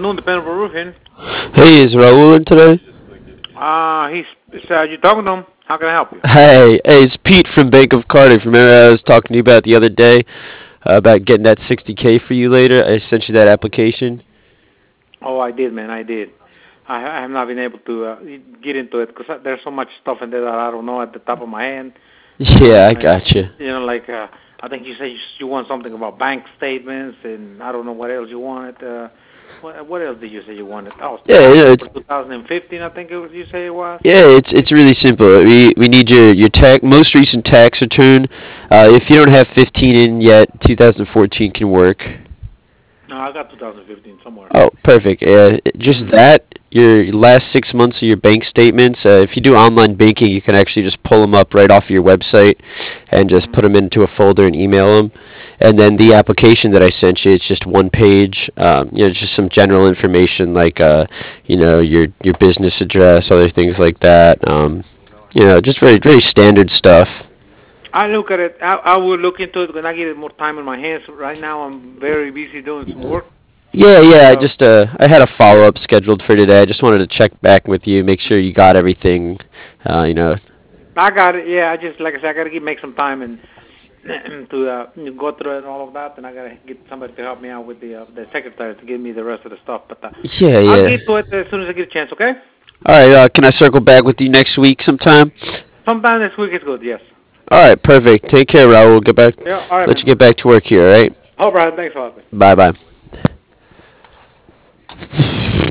afternoon, depending on roofing. Hey, is Raul in today? You talking to him? How can I help you? Hey, it's Pete from Bank of Cardiff. Remember I was talking to you about the other day about getting that 60K for you later? I sent you that application. Oh, I did, man. I did. I have not been able to get into it because there's so much stuff in there that I don't know at the top of my head. Yeah, I I, gotcha. like I think you said you want something about bank statements, and I don't know what else you wanted. What else did you say you wanted? Oh, Yeah, taxes it's for 2015. I think you say it was. it's really simple. We need your most recent tax return. If you don't have 15 in yet, 2014 can work. No, I got 2015 somewhere. Oh, perfect. Just Mhm. that, your last 6 months of your bank statements. If you do online banking, you can actually just pull them up right off your website and just put Mhm. them into a folder and email them. And then the application that I sent you, it's just one page. Just some general information like, your business address, other things like that. Just very very standard stuff. I look at it. I will look into it when I get more time in my hands. Right now, I'm very busy doing some work. Yeah. I So just I had a follow up scheduled for today. I just wanted to check back with you, make sure you got everything. Uh, you know, I got it. Yeah, I just like I said, I gotta make some time and to go through it and all of that. And I gotta get somebody to help me out with the secretary to give me the rest of the stuff. But yeah, I'll yeah. get to it as soon as I get a chance. Okay? All right. Can I circle back with you next week sometime? Sometime this week is good. Yes. All right. Perfect. Take care, Raul. Get back. Yeah. All right, Let you man. get back to work here. All right. All right. Thanks a lot, man. Bye bye.